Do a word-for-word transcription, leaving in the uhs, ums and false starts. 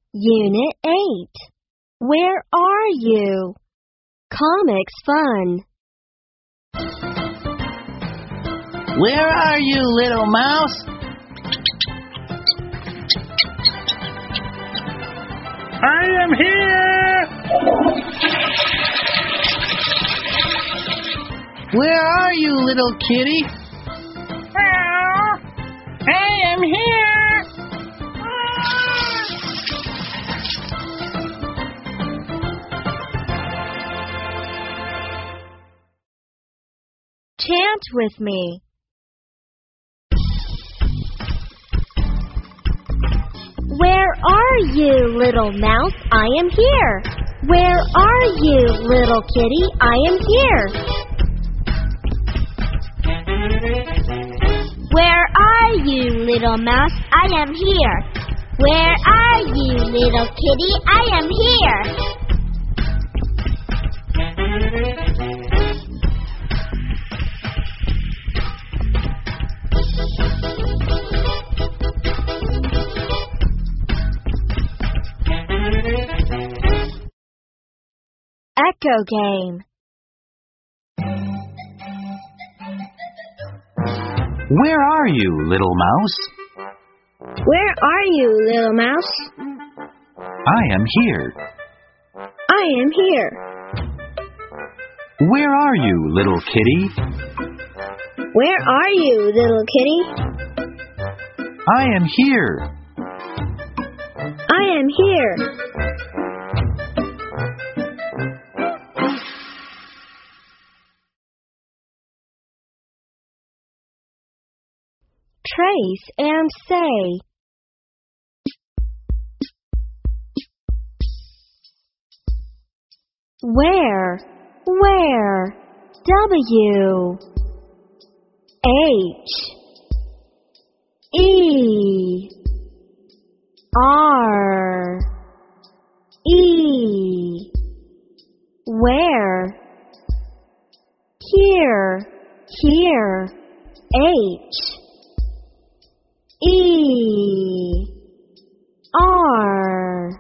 Unit eight. Where are you? Comics Fun. Where are you, little mouse? I am here! Where are you, little kitty? Well, I am here! Chant with me. Where are you, little mouse? I am here. Where are you, little kitty? I am here. Where are you, little mouse? I am here. Where are you, little kitty? I am here. Echo game. Where are you, little mouse? Where are you, little mouse? I am here. I am here. Where are you, little kitty? Where are you, little kitty? I am here. I am here. Trace and say. Where, where, W, H, E, R, E, where, here, here, H, E, R.